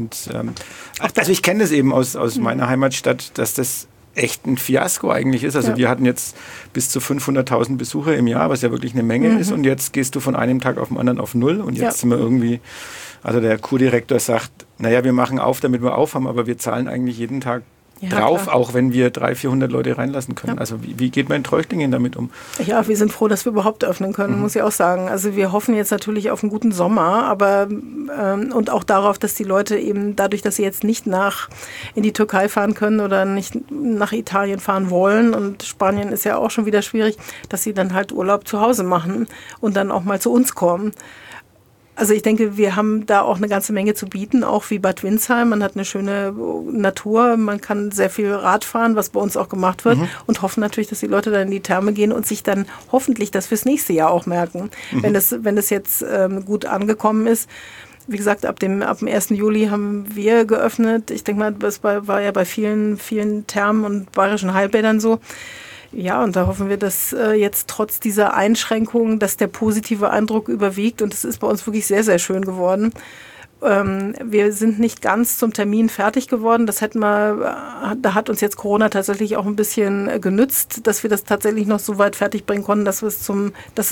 Also ich kenne das eben aus meiner Heimatstadt, dass das echt ein Fiasko eigentlich ist. Also wir hatten jetzt bis zu 500.000 Besucher im Jahr, was ja wirklich eine Menge ist. Und jetzt gehst du von einem Tag auf den anderen auf 0. Und jetzt sind wir irgendwie, also der Kurdirektor sagt, naja, wir machen auf, damit wir aufhaben, aber wir zahlen eigentlich jeden Tag drauf, klar. Auch wenn wir 300-400 Leute reinlassen können. Ja. Also wie geht man in Treuchtlingen damit um? Ja, wir sind froh, dass wir überhaupt öffnen können, muss ich auch sagen. Also wir hoffen jetzt natürlich auf einen guten Sommer, aber und auch darauf, dass die Leute eben dadurch, dass sie jetzt nicht in die Türkei fahren können oder nicht nach Italien fahren wollen, und Spanien ist ja auch schon wieder schwierig, dass sie dann halt Urlaub zu Hause machen und dann auch mal zu uns kommen. Also ich denke, wir haben da auch eine ganze Menge zu bieten, auch wie Bad Windsheim. Man hat eine schöne Natur, man kann sehr viel Rad fahren, was bei uns auch gemacht wird, und hoffen natürlich, dass die Leute dann in die Therme gehen und sich dann hoffentlich das fürs nächste Jahr auch merken, wenn das jetzt gut angekommen ist. Wie gesagt, ab dem 1. Juli haben wir geöffnet. Ich denke mal, das war ja bei vielen Thermen und bayerischen Heilbädern so. Ja, und da hoffen wir, dass jetzt trotz dieser Einschränkungen, dass der positive Eindruck überwiegt, und es ist bei uns wirklich sehr, sehr schön geworden. Wir sind nicht ganz zum Termin fertig geworden. Da hat uns jetzt Corona tatsächlich auch ein bisschen genützt, dass wir das tatsächlich noch so weit fertig bringen konnten, dass es zum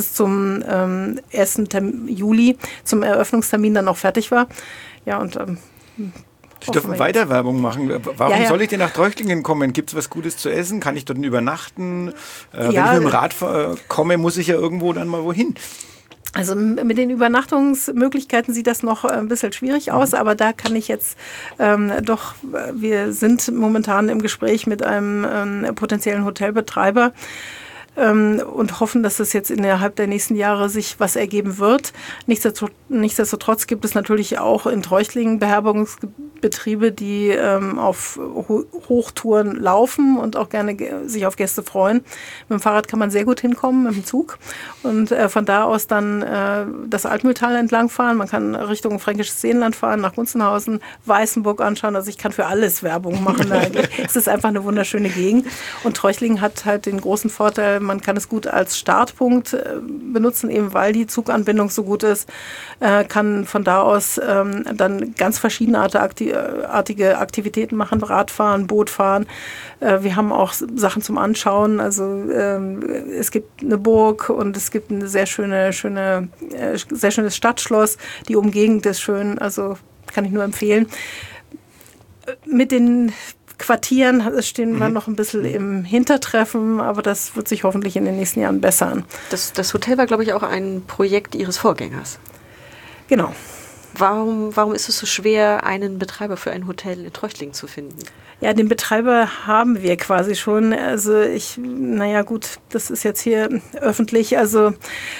1. Juli, zum Eröffnungstermin dann auch fertig war. Ja, und Sie dürfen weiter Werbung machen. Warum soll ich denn nach Treuchtlingen kommen? Gibt es was Gutes zu essen? Kann ich dort übernachten? Wenn ich mit dem Rad komme, muss ich ja irgendwo dann mal wohin. Also mit den Übernachtungsmöglichkeiten sieht das noch ein bisschen schwierig aus, aber da kann ich jetzt wir sind momentan im Gespräch mit einem potenziellen Hotelbetreiber, und hoffen, dass es jetzt innerhalb der nächsten Jahre sich was ergeben wird. Nichtsdestotrotz gibt es natürlich auch in Treuchtlingen Betriebe, die auf Hochtouren laufen und auch gerne sich auf Gäste freuen. Mit dem Fahrrad kann man sehr gut hinkommen, mit dem Zug. Und von da aus dann das Altmühltal entlangfahren. Man kann Richtung Fränkisches Seenland fahren, nach Gunzenhausen, Weißenburg anschauen. Also ich kann für alles Werbung machen eigentlich. Es ist einfach eine wunderschöne Gegend. Und Treuchtlingen hat halt den großen Vorteil, man kann es gut als Startpunkt benutzen, eben weil die Zuganbindung so gut ist, kann von da aus dann ganz verschiedenartige Aktivitäten machen, Radfahren, Bootfahren. Wir haben auch Sachen zum Anschauen, also es gibt eine Burg und es gibt ein sehr schönes Stadtschloss. Die Umgegend ist schön, also kann ich nur empfehlen. Mit den Quartieren stehen wir noch ein bisschen im Hintertreffen, aber das wird sich hoffentlich in den nächsten Jahren bessern. Das Hotel war, glaube ich, auch ein Projekt Ihres Vorgängers. Genau. Warum ist es so schwer, einen Betreiber für ein Hotel in Treuchtlingen zu finden? Ja, den Betreiber haben wir quasi schon. Also das ist jetzt hier öffentlich. Also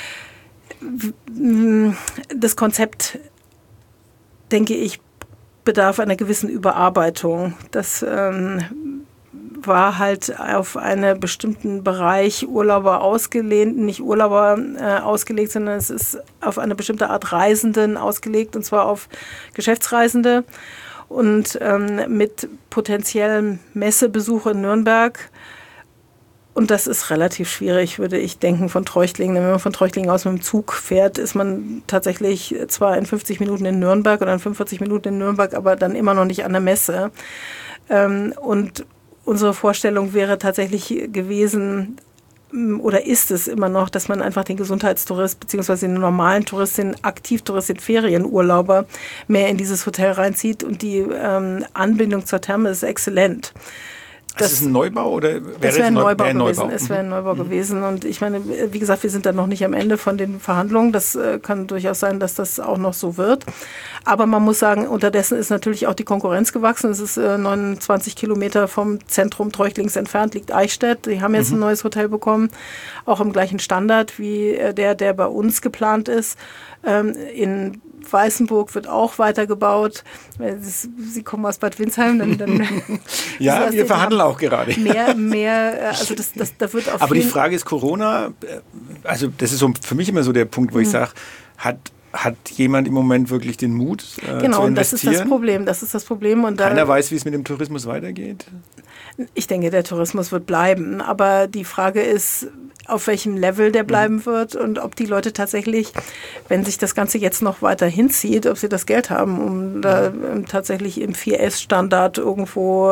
das Konzept, denke ich, bedarf einer gewissen Überarbeitung. Das war halt auf einen bestimmten Bereich Urlauber ausgelegt, nicht Urlauber ausgelegt, sondern es ist auf eine bestimmte Art Reisenden ausgelegt, und zwar auf Geschäftsreisende. Und mit potenziellem Messebesuch in Nürnberg. Und das ist relativ schwierig, würde ich denken, von Treuchtlingen. Wenn man von Treuchtlingen aus mit dem Zug fährt, ist man tatsächlich zwar in 50 Minuten in Nürnberg oder in 45 Minuten in Nürnberg, aber dann immer noch nicht an der Messe. Und unsere Vorstellung wäre tatsächlich gewesen, oder ist es immer noch, dass man einfach den Gesundheitstourist bzw. den normalen Tourist, den Aktivtourist, den Ferienurlauber mehr in dieses Hotel reinzieht, und die Anbindung zur Therme ist exzellent. Das ist ein Neubau oder wäre es ein Neubau gewesen? Es wäre ein Neubau gewesen. Und ich meine, wie gesagt, wir sind da noch nicht am Ende von den Verhandlungen. Das kann durchaus sein, dass das auch noch so wird. Aber man muss sagen, unterdessen ist natürlich auch die Konkurrenz gewachsen. Es ist 29 Kilometer vom Zentrum Treuchtlings entfernt, liegt Eichstätt. Die haben jetzt ein neues Hotel bekommen, auch im gleichen Standard wie der bei uns geplant ist. In Weißenburg wird auch weitergebaut. Sie kommen aus Bad Windsheim, dann ja, wir verhandeln auch gerade. Also da wird auf Aber die Frage ist, Corona, also das ist so für mich immer so der Punkt, wo ich sage, hat jemand im Moment wirklich den Mut zu investieren? Und das ist das Problem. Und keiner weiß, wie es mit dem Tourismus weitergeht? Ich denke, der Tourismus wird bleiben. Aber die Frage ist, auf welchem Level der bleiben wird und ob die Leute tatsächlich, wenn sich das Ganze jetzt noch weiter hinzieht, ob sie das Geld haben, um da tatsächlich im 4S-Standard irgendwo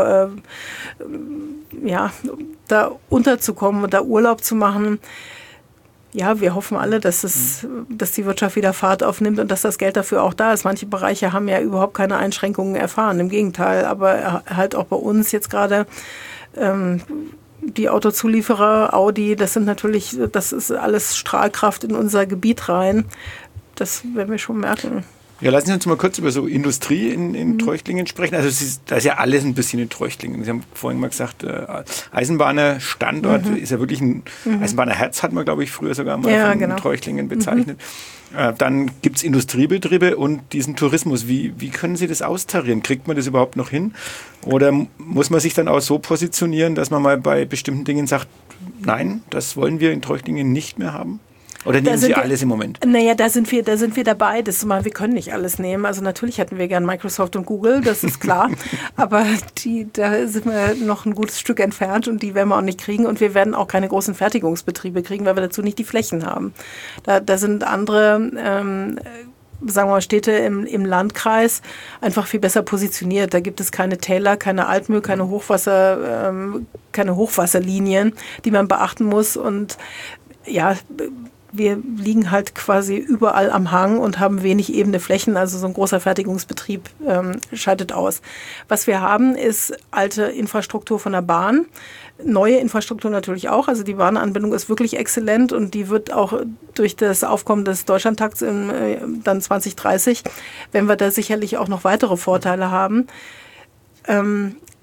da unterzukommen und da Urlaub zu machen. Ja, wir hoffen alle, dass die Wirtschaft wieder Fahrt aufnimmt und dass das Geld dafür auch da ist. Manche Bereiche haben ja überhaupt keine Einschränkungen erfahren, im Gegenteil. Aber halt auch bei uns jetzt gerade die Autozulieferer, Audi, das ist alles Strahlkraft in unser Gebiet rein. Das werden wir schon merken. Ja, lassen Sie uns mal kurz über so Industrie in Treuchtlingen sprechen. Also da ist ja alles ein bisschen in Treuchtlingen. Sie haben vorhin mal gesagt, Eisenbahnerstandort ist ja wirklich ein Eisenbahnerherz, hat man, glaube ich, früher sogar mal von Treuchtlingen bezeichnet. Dann gibt es Industriebetriebe und diesen Tourismus. Wie können Sie das austarieren? Kriegt man das überhaupt noch hin? Oder muss man sich dann auch so positionieren, dass man mal bei bestimmten Dingen sagt, nein, das wollen wir in Treuchtlingen nicht mehr haben? Oder nehmen Sie alles im Moment? Naja, da sind wir dabei. Wir können nicht alles nehmen. Also natürlich hätten wir gern Microsoft und Google, das ist klar. Aber da sind wir noch ein gutes Stück entfernt und die werden wir auch nicht kriegen. Und wir werden auch keine großen Fertigungsbetriebe kriegen, weil wir dazu nicht die Flächen haben. Da sind andere sagen wir mal, Städte im Landkreis einfach viel besser positioniert. Da gibt es keine Täler, keine Altmühl, keine Hochwasserlinien, die man beachten muss. Und ja, wir liegen halt quasi überall am Hang und haben wenig ebene Flächen, also so ein großer Fertigungsbetrieb scheidet aus. Was wir haben, ist alte Infrastruktur von der Bahn, neue Infrastruktur natürlich auch, also die Bahnanbindung ist wirklich exzellent und die wird auch durch das Aufkommen des Deutschlandtakts dann 2030, wenn wir da sicherlich auch noch weitere Vorteile haben.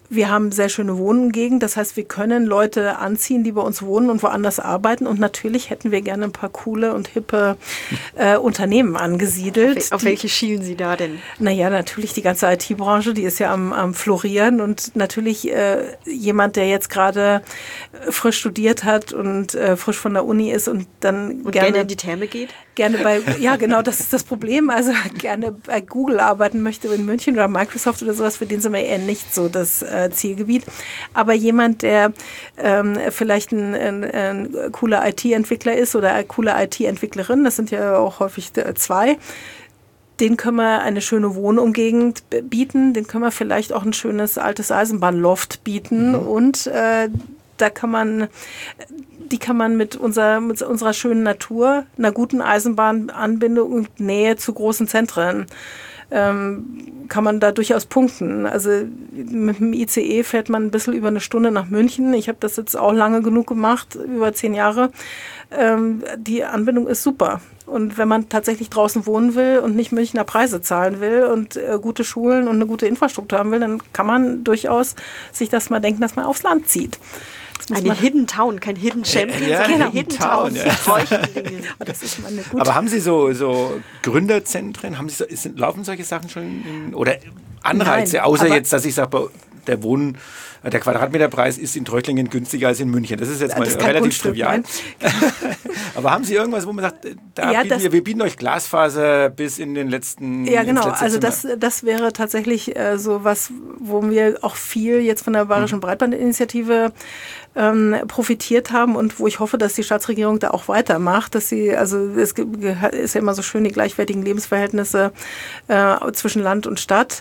Wir haben sehr schöne Wohngegend, das heißt, wir können Leute anziehen, die bei uns wohnen und woanders arbeiten. Und natürlich hätten wir gerne ein paar coole und hippe Unternehmen angesiedelt. Auf welche schielen Sie da denn? Naja, natürlich die ganze IT-Branche, die ist ja am Florieren. Und natürlich jemand, der jetzt gerade frisch studiert hat und frisch von der Uni ist und dann gerne in die Therme geht? Gerne ja genau, das ist das Problem. Also gerne bei Google arbeiten möchte in München oder Microsoft oder sowas, für den sind wir eher nicht so das Zielgebiet. Aber jemand, der vielleicht ein cooler IT-Entwickler ist oder eine coole IT-Entwicklerin, das sind ja auch häufig zwei, den können wir eine schöne Wohnumgegend bieten, den können wir vielleicht auch ein schönes altes Eisenbahnloft bieten und die kann man mit unserer schönen Natur, einer guten Eisenbahnanbindung und Nähe zu großen Zentren, kann man da durchaus punkten. Also mit dem ICE fährt man ein bisschen über eine Stunde nach München. Ich habe das jetzt auch lange genug gemacht, über 10 Jahre. Die Anbindung ist super. Und wenn man tatsächlich draußen wohnen will und nicht Münchner Preise zahlen will und gute Schulen und eine gute Infrastruktur haben will, dann kann man durchaus sich das mal denken, dass man aufs Land zieht. Eine Hidden Town, kein Hidden Champion, sondern eine Hidden Town. Das ist mal eine gute. Aber haben Sie so Gründerzentren? Laufen solche Sachen schon? Oder Anreize? Nein, außer jetzt, dass ich sage, der Quadratmeterpreis ist in Treuchtlingen günstiger als in München. Das ist jetzt mal relativ trivial. Aber haben Sie irgendwas, wo man sagt, wir bieten euch Glasfaser bis in den letzten... Ja, genau. Also das wäre tatsächlich so was, wo wir auch viel jetzt von der Bayerischen Breitbandinitiative profitiert haben und wo ich hoffe, dass die Staatsregierung da auch weitermacht, dass sie, also es ist ja immer so schön, die gleichwertigen Lebensverhältnisse zwischen Land und Stadt.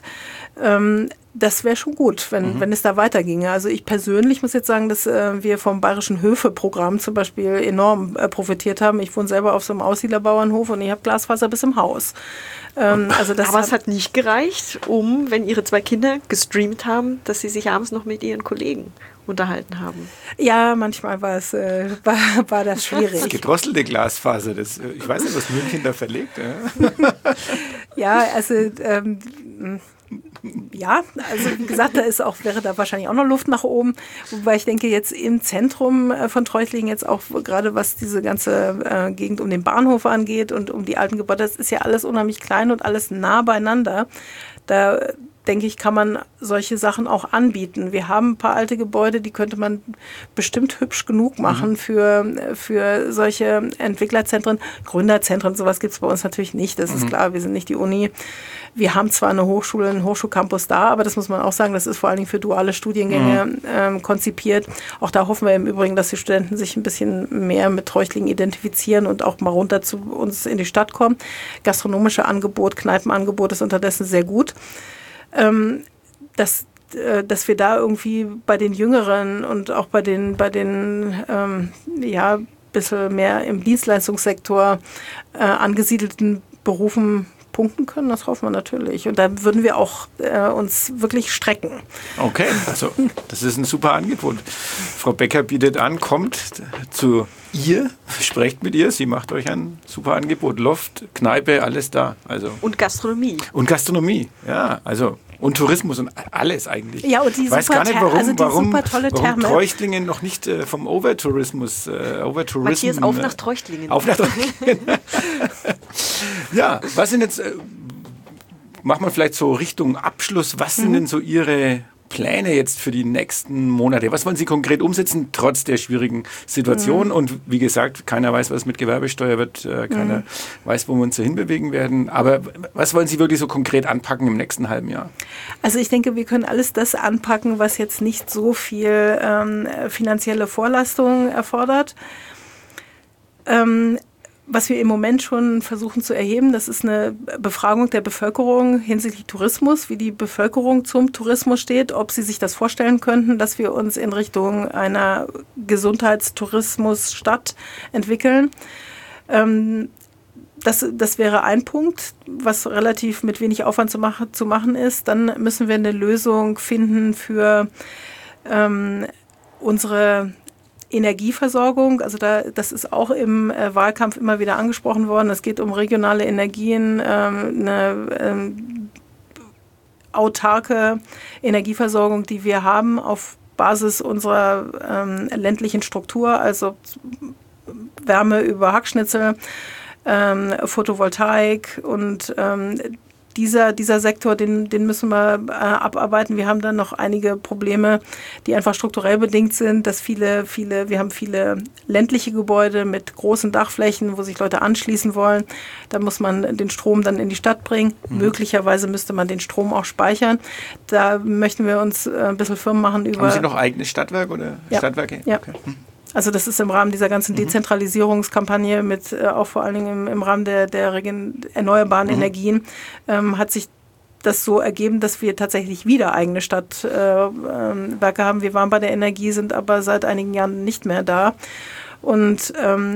Das wäre schon gut, wenn es da weiterginge. Also ich persönlich muss jetzt sagen, dass wir vom Bayerischen Höfe-Programm zum Beispiel enorm profitiert haben. Ich wohne selber auf so einem Aussiedlerbauernhof und ich habe Glasfaser bis im Haus. Aber es hat nicht gereicht, wenn Ihre 2 Kinder gestreamt haben, dass Sie sich abends noch mit Ihren Kollegen unterhalten haben. Ja, manchmal war das schwierig. Das gedrosselte Glasfaser, ich weiß nicht, was München da verlegt. Ja, also wie gesagt, wäre da wahrscheinlich auch noch Luft nach oben. Wobei ich denke, jetzt im Zentrum von Treuchtlingen jetzt auch gerade was diese ganze Gegend um den Bahnhof angeht und um die alten Gebäude, das ist ja alles unheimlich klein und alles nah beieinander. Da denke ich, kann man solche Sachen auch anbieten. Wir haben ein paar alte Gebäude, die könnte man bestimmt hübsch genug machen für solche Entwicklerzentren. Gründerzentren, sowas gibt es bei uns natürlich nicht, das ist klar, wir sind nicht die Uni. Wir haben zwar eine Hochschule, einen Hochschulcampus da, aber das muss man auch sagen, das ist vor allen Dingen für duale Studiengänge konzipiert. Auch da hoffen wir im Übrigen, dass die Studenten sich ein bisschen mehr mit Treuchtlingen identifizieren und auch mal runter zu uns in die Stadt kommen. Gastronomische Angebot, Kneipenangebot ist unterdessen sehr gut. Dass wir da irgendwie bei den Jüngeren und auch bei den bisschen mehr im Dienstleistungssektor angesiedelten Berufen punkten können, das hoffen wir natürlich. Und da würden wir auch uns wirklich strecken. Okay, also das ist ein super Angebot. Frau Becker bietet an, kommt zu ihr, sprecht mit ihr, sie macht euch ein super Angebot. Loft, Kneipe, alles da. Also. Und Gastronomie. Und Gastronomie, ja, also und Tourismus und alles eigentlich. Ja, und die ich weiß gar nicht, warum Treuchtlingen noch nicht vom Overtourismus Matthias, auf nach Treuchtlingen. Auf nach Treuchtlingen. Ja, was sind jetzt, machen wir vielleicht so Richtung Abschluss, was sind denn so Ihre Pläne jetzt für die nächsten Monate? Was wollen Sie konkret umsetzen, trotz der schwierigen Situation? Und wie gesagt, keiner weiß, was mit Gewerbesteuer wird, keiner weiß, wo wir uns dahin bewegen werden. Aber was wollen Sie wirklich so konkret anpacken im nächsten halben Jahr? Also ich denke, wir können alles das anpacken, was jetzt nicht so viel finanzielle Vorleistung erfordert. Was wir im Moment schon versuchen zu erheben, das ist eine Befragung der Bevölkerung hinsichtlich Tourismus, wie die Bevölkerung zum Tourismus steht, ob sie sich das vorstellen könnten, dass wir uns in Richtung einer Gesundheitstourismusstadt entwickeln. Das wäre ein Punkt, was relativ mit wenig Aufwand zu machen ist. Dann müssen wir eine Lösung finden für unsere Energieversorgung, also das ist auch im Wahlkampf immer wieder angesprochen worden. Es geht um regionale Energien, autarke Energieversorgung, die wir haben, auf Basis unserer ländlichen Struktur, also Wärme über Hackschnitzel, Photovoltaik und dieser Sektor, den müssen wir abarbeiten. Wir haben dann noch einige Probleme, die einfach strukturell bedingt sind, dass wir haben viele ländliche Gebäude mit großen Dachflächen, wo sich Leute anschließen wollen. Da muss man den Strom dann in die Stadt bringen. Möglicherweise müsste man den Strom auch speichern. Da möchten wir uns ein bisschen Firmen machen über... Haben Sie noch eigenes Stadtwerk oder Stadtwerke? Ja. Okay. Also das ist im Rahmen dieser ganzen Dezentralisierungskampagne mit auch vor allen Dingen im Rahmen der erneuerbaren Energien hat sich das so ergeben, dass wir tatsächlich wieder eigene Stadtwerke haben. Wir waren bei der Energie, sind aber seit einigen Jahren nicht mehr da. Und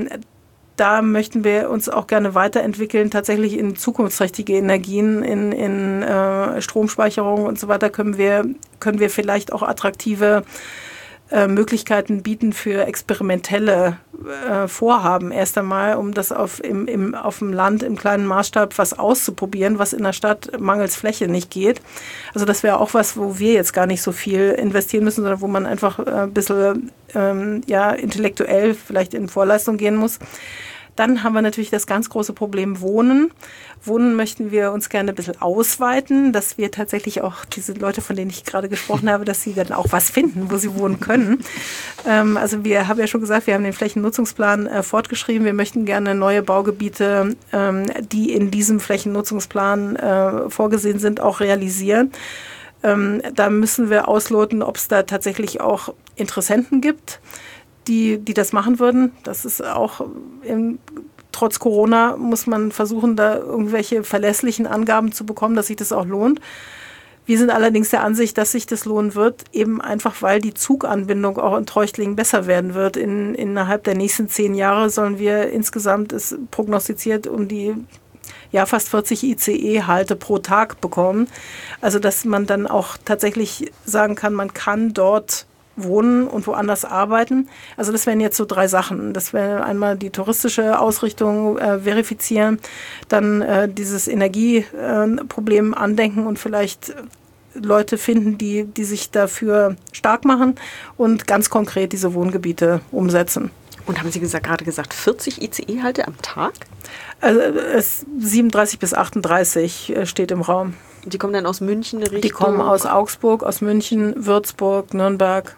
da möchten wir uns auch gerne weiterentwickeln, tatsächlich in zukunftsträchtige Energien, in Stromspeicherung und so weiter können wir vielleicht auch attraktive Möglichkeiten bieten für experimentelle Vorhaben erst einmal, um das auf dem Land im kleinen Maßstab was auszuprobieren, was in der Stadt mangels Fläche nicht geht. Also das wäre auch was, wo wir jetzt gar nicht so viel investieren müssen, sondern wo man einfach ein bisschen intellektuell vielleicht in Vorleistung gehen muss. Dann haben wir natürlich das ganz große Problem Wohnen. Wohnen möchten wir uns gerne ein bisschen ausweiten, dass wir tatsächlich auch diese Leute, von denen ich gerade gesprochen habe, dass sie dann auch was finden, wo sie wohnen können. Also wir haben ja schon gesagt, wir haben den Flächennutzungsplan fortgeschrieben. Wir möchten gerne neue Baugebiete, die in diesem Flächennutzungsplan vorgesehen sind, auch realisieren. Da müssen wir ausloten, ob es da tatsächlich auch Interessenten gibt, die das machen würden. Das ist auch trotz Corona muss man versuchen, da irgendwelche verlässlichen Angaben zu bekommen, dass sich das auch lohnt. Wir sind allerdings der Ansicht, dass sich das lohnen wird, eben einfach, weil die Zuganbindung auch in Treuchtlingen besser werden wird. Innerhalb der nächsten 10 Jahre sollen wir insgesamt, ist prognostiziert, um die fast 40 ICE-Halte pro Tag bekommen. Also dass man dann auch tatsächlich sagen kann, man kann dort wohnen und woanders arbeiten. Also das wären jetzt so 3 Sachen. Das wäre einmal die touristische Ausrichtung verifizieren, dann dieses Energieproblem andenken und vielleicht Leute finden, die sich dafür stark machen und ganz konkret diese Wohngebiete umsetzen. Und haben Sie gerade gesagt, 40 ICE-Halte am Tag? Also 37 bis 38 steht im Raum. Die kommen dann aus München Richtung? Die kommen aus Augsburg, aus München, Würzburg, Nürnberg.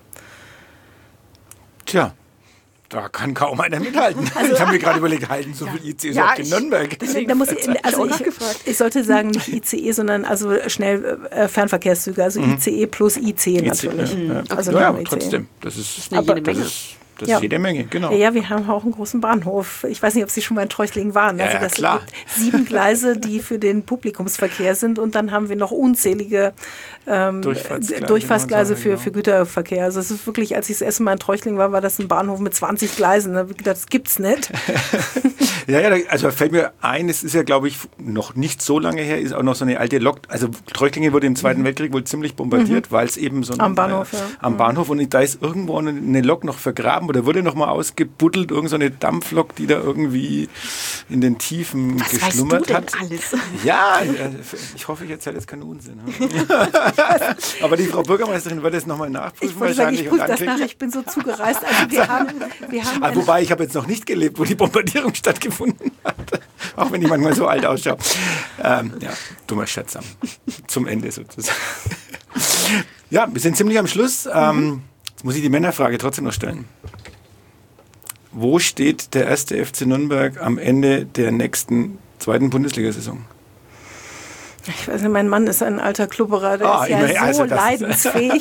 Tja, da kann kaum einer mithalten. Ich habe mir gerade überlegt, halten so viel ICEs auch in Nürnberg? Ich sollte sagen, nicht ICE, sondern also schnell Fernverkehrszüge, also ICE plus IC natürlich. Also aber trotzdem, das ist jede Menge. Das ist jede Menge, genau. Ja, wir haben auch einen großen Bahnhof. Ich weiß nicht, ob Sie schon mal in Treuchtlingen waren. Also das klar. Gibt 7 Gleise, die für den Publikumsverkehr sind und dann haben wir noch unzählige Durchfahrtsgleise für Güterverkehr. Also es ist wirklich, als ich das erste Mal in Treuchtlingen war das ein Bahnhof mit 20 Gleisen. Das gibt's nicht. Also fällt mir ein, es ist ja, glaube ich, noch nicht so lange her, ist auch noch so eine alte Lok. Also Treuchtlingen wurde im Zweiten Weltkrieg wohl ziemlich bombardiert, weil es eben so am Bahnhof, am Bahnhof und da ist irgendwo eine Lok noch vergraben oder wurde noch mal ausgebuddelt, irgend so eine Dampflok, die da irgendwie in den Tiefen geschlummert hat. Was weißt du denn alles? Ja, ich hoffe, ich erzähle jetzt keinen Unsinn. Aber die Frau Bürgermeisterin wird es nochmal nachprüfen. Ich prüfe das nach, ich bin so zugereist. Also wir haben wobei, ich habe jetzt noch nicht gelebt, wo die Bombardierung stattgefunden hat. Auch wenn ich manchmal so alt ausschaue. Dummer Scherz zum Ende sozusagen. Ja, wir sind ziemlich am Schluss. Jetzt muss ich die Männerfrage trotzdem noch stellen. Wo steht der 1. FC Nürnberg am Ende der nächsten 2. Bundesliga-Saison? Ich weiß nicht, mein Mann ist ein alter Klubberer, der ist so leidensfähig.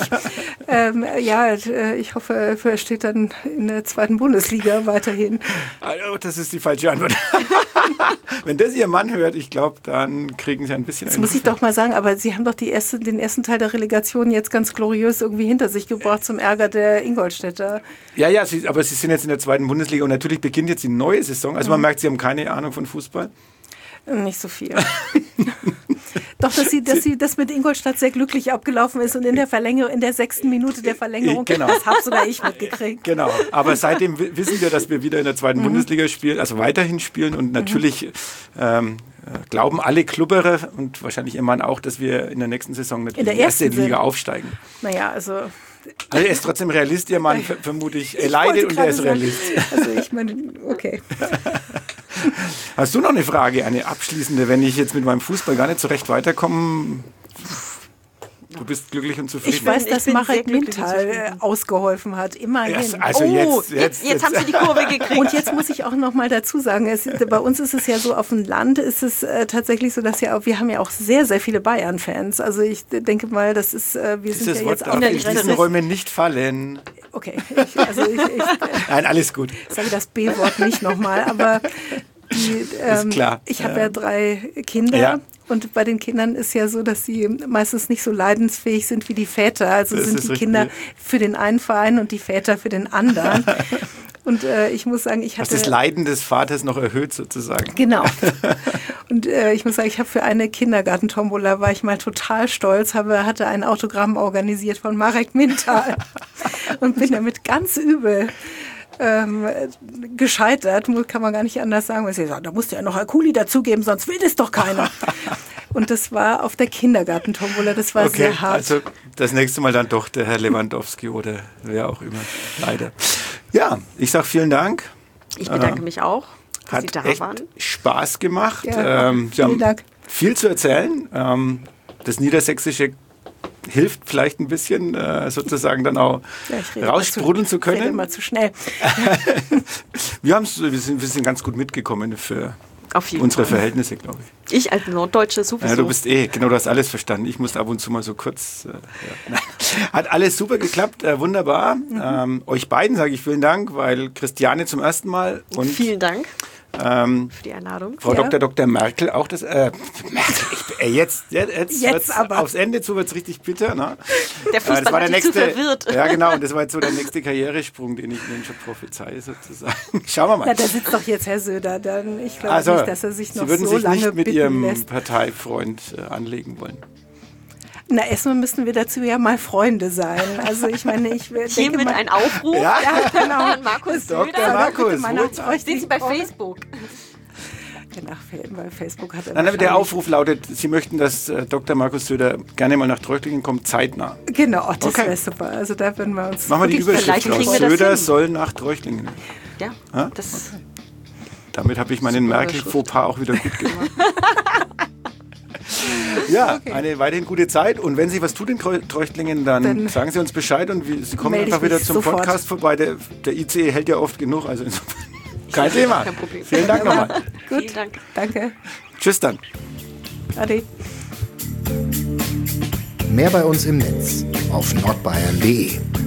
Ich hoffe, er steht dann in der 2. Bundesliga weiterhin. Also, das ist die falsche Antwort. Wenn das Ihr Mann hört, ich glaube, dann kriegen Sie ein bisschen... Das muss ich doch mal sagen, aber Sie haben doch den ersten Teil der Relegation jetzt ganz gloriös irgendwie hinter sich gebracht zum Ärger der Ingolstädter. Ja, aber Sie sind jetzt in der 2. Bundesliga und natürlich beginnt jetzt die neue Saison. Also man merkt, Sie haben keine Ahnung von Fußball. Nicht so viel. Doch, dass das mit Ingolstadt sehr glücklich abgelaufen ist und in der 6. Minute der Verlängerung, genau. Das habe sogar ich mitgekriegt. Genau, aber seitdem wissen wir, dass wir wieder in der 2. Bundesliga spielen, also weiterhin spielen und natürlich glauben alle Klubberer und wahrscheinlich Ihr Mann auch, dass wir in der nächsten Saison nicht in der die erste ersten Liga aufsteigen. Naja, also er ist trotzdem Realist, Ihr Mann, vermute ich. Er leidet und er ist Realist. Also ich meine, okay. Hast du noch eine Frage, eine abschließende, wenn ich jetzt mit meinem Fußball gar nicht so recht weiterkomme? Du bist glücklich und zufrieden. Ich weiß, dass Marek Mintal ausgeholfen hat, immerhin. Ja, also jetzt haben Sie die Kurve gekriegt. Und jetzt muss ich auch noch mal dazu sagen, bei uns ist es ja so, auf dem Land ist es tatsächlich so, dass wir haben ja auch sehr, sehr viele Bayern-Fans. Also ich denke mal, das ist, wir sind ja jetzt auch in diesen Räumen nicht fallen. Okay, nein, alles gut. Ich sage das B-Wort nicht nochmal, aber ist klar. Ich habe ja 3 Kinder. Ja. Und bei den Kindern ist ja so, dass sie meistens nicht so leidensfähig sind wie die Väter. Also das sind die Kinder für den einen Verein und die Väter für den anderen. Und ich muss sagen, ich hatte... Hast das Leiden des Vaters noch erhöht sozusagen. Genau. Und ich muss sagen, ich habe für eine Kindergartentombola, war ich mal total stolz, hatte ein Autogramm organisiert von Marek Mintal und bin damit ganz übel gescheitert, kann man gar nicht anders sagen, weil sie sagen, da musst du ja noch Alkuli dazugeben, sonst will das doch keiner. Und das war auf der Kindergartentombola, das war sehr hart. Also das nächste Mal dann doch der Herr Lewandowski oder wer auch immer, leider. Ja, ich sage vielen Dank. Ich bedanke mich auch, dass Sie da echt waren. Spaß gemacht. Ja, Sie haben viel zu erzählen. Das Niedersächsische hilft vielleicht ein bisschen, sozusagen dann auch raussprudeln zu können. Ich rede immer zu schnell. wir sind ganz gut mitgekommen für unsere Verhältnisse, glaube ich. Ich als Norddeutsche sowieso. Ja, du bist du hast alles verstanden. Ich musste ab und zu mal so kurz. Hat alles super geklappt, wunderbar. Euch beiden sage ich vielen Dank, weil Christiane zum ersten Mal. Und vielen Dank. Für die Einladung. Frau Dr. Merkel auch das. Jetzt aber. Aufs Ende zu wird es richtig bitter. Ne? Der Fußball hat dich zu verwirrt. Ja, genau. Und das war jetzt so der nächste Karrieresprung, den ich Ihnen schon prophezeie, sozusagen. Schauen wir mal. Ja, da sitzt doch jetzt Herr Söder. Ich glaube nicht, dass er sich noch so lange bitten lässt. Sie würden sich nicht mit Ihrem Parteifreund anlegen wollen. Na, erstmal müssten wir dazu ja mal Freunde sein. Also ich meine, hiermit ein Aufruf. Ja, genau. Markus Söder. Dr. Markus. Sind Sie bei Facebook? Bei Facebook hat er Nein, der Aufruf lautet, Sie möchten, dass Dr. Markus Söder gerne mal nach Treuchtlingen kommt, zeitnah. Genau, das wäre super. Also da würden wir uns... Machen wir die Überschrift raus. Söder soll nach Treuchtlingen. Ja, das... Damit habe ich meinen Merkel-Fauxpas auch wieder gut gemacht. Ja, eine weiterhin gute Zeit. Und wenn sich was tut in Treuchtlingen, dann sagen Sie uns Bescheid und Sie kommen einfach wieder zum Podcast vorbei. Der ICE hält ja oft genug. Also kein Thema. Kein Problem. Vielen Dank nochmal. Gut, vielen Dank. Danke. Tschüss dann. Ade. Mehr bei uns im Netz auf nordbayern.de.